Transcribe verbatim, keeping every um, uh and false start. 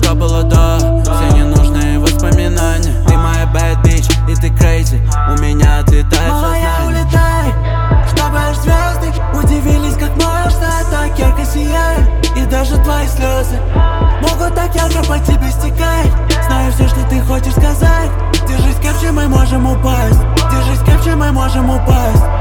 что было до. Все ненужные воспоминания. Ты моя bad bitch, и ты crazy. У меня отлетает Малая, сознание. улетай, чтобы аж звезды удивились, как можно так ярко сиять. И даже твои слезы могут так ярко по тебе стекать. Знаю все, что ты хочешь сказать. Держись крепче, мы можем упасть. Держись крепче, мы можем упасть.